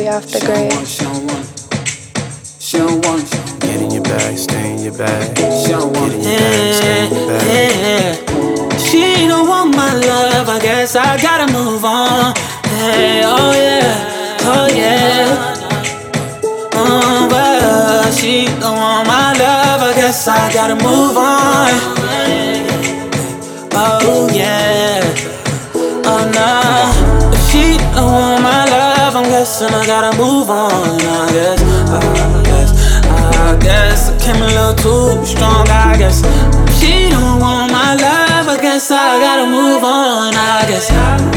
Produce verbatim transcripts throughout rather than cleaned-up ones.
Baby off the grid. She don't want it. She don't want it. Get in your bag, stay in your bag. She don't want Get in it. your bag, stay in your bag. Yeah. She don't want my love, I guess I gotta move on. Hey, oh yeah, oh yeah. Oh, but she don't want my love, I guess I gotta move on. Oh yeah, oh no. If she don't want my love, I'm guessing I gotta move on. I guess, I guess, I guess I came a little too strong, I guess. If she don't want my love, I guess I gotta move on, I guess.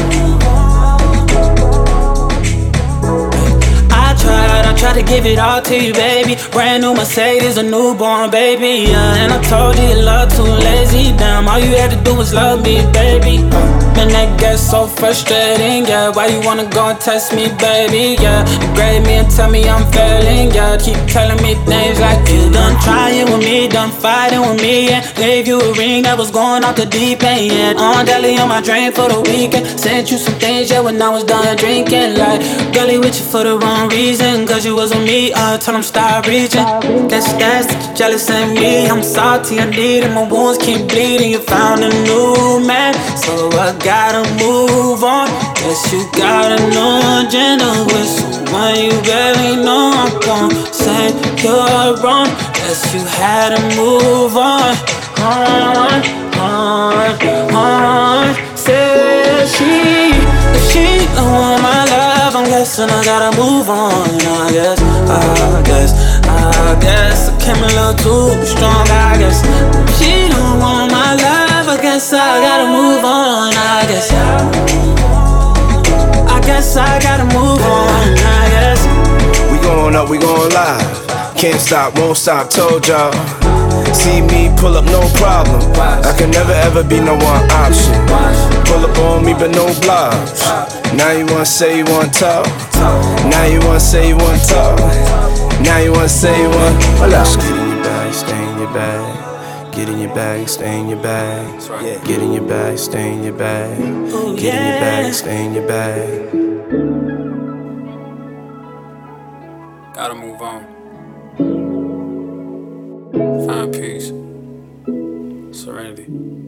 I tried to give it all to you, baby. Brand new Mercedes, a newborn baby, yeah. And I told you your love too lazy. Damn, all you had to do was love me, baby. uh, And that gets so frustrating, yeah. Why you wanna go and test me, baby, yeah. You grade me and tell me I'm failing, yeah. Keep telling me things like you done trying with me, done fighting with me, yeah. Gave you a ring that was going off the deep end, yeah. On daily on my drain for the weekend. Sent you some things, yeah, when I was done drinking. Like, girlie with you for the wrong reason, cause you was with me, I uh, told him stop reaching. Guess that's that you're jealous of me. I'm salty, I need it, my wounds keep bleeding. You found a new man, so I gotta move on. Guess you got a new agenda with someone you barely know. I won't say you're wrong, guess you had to move on. On, on, on. Said she, if she don't want my love, I'm guessing I gotta move on. I guess, I guess, I guess I came a little too strong, I guess. If she don't want my love, I guess I gotta move on. I guess, I guess I gotta move on. I guess. We going up, we going live. Can't stop, won't stop, told y'all. See me pull up, no problem. I can never ever be no one option. Pull up on me, but no blobs. Now you wanna say you wanna talk. Now you wanna say you wanna talk. Now you wanna say you want. Hola. Just get in your bag, stay in your bag. Get in your bag, stay in your bag. Get in your bag, stay in your bag. Get in your bag, stay in your bag. Gotta move on. Find peace. Serenity.